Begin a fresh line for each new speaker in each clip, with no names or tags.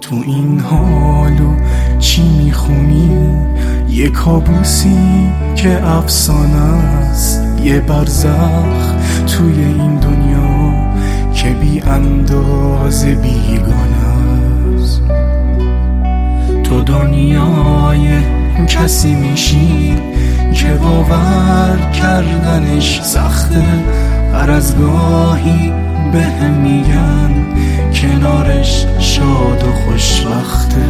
تو این حالو چی میخونی؟ یه کابوسی که افسانه است، یه برزخ توی این دنیا که بی اندازه بیگانه است. تو دنیای کسی میشی که باور کردنش سخته، هر از گاهی بهم میگن کنارش شاد و خوشبخته.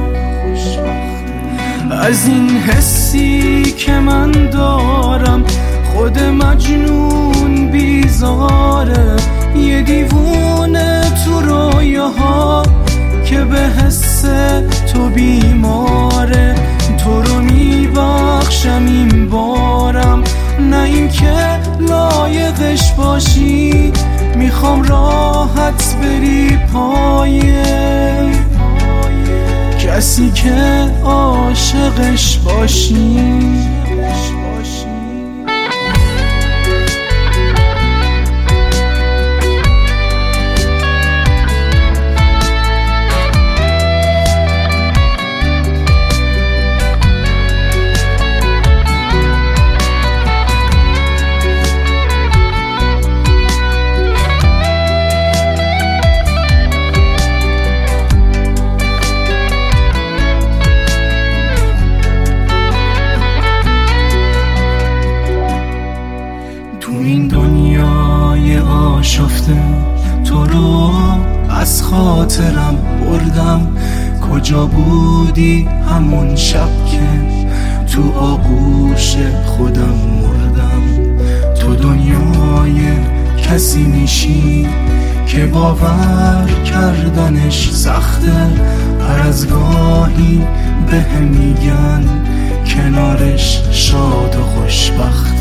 از این حسی که من دارم خود مجنون بیزاره، یه دیوونه تو رویاها که به حس تو بیماره. تو رو میبخشم این بارم، نه این که لایقش باشی، میخوام راحت بری پایه کسی که عاشقش باشی. تو این دنیای آشفته تو رو از خاطرم بردم. کجا بودی همون شب که تو آغوش خودم مردم؟ تو دنیای کسی میشی که باور کردنش سخته، هر از گاهی بهم میگن کنارش شاد و خوشبخته.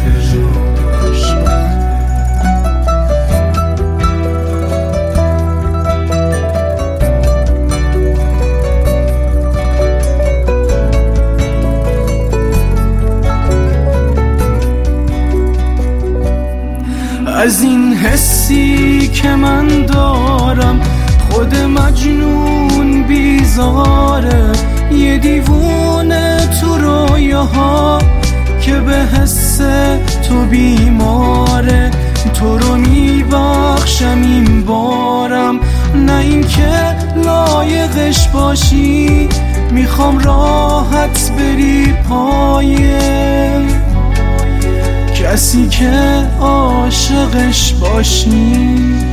از این حسی که من دارم خود مجنون بیزاره، یه دیوونه تو رویاها که به حس تو بیماره. تو رو میبخشم این بارم، نه این که لایقش باشی، میخوام راحت بری پایه کسی که عاشقش باشی.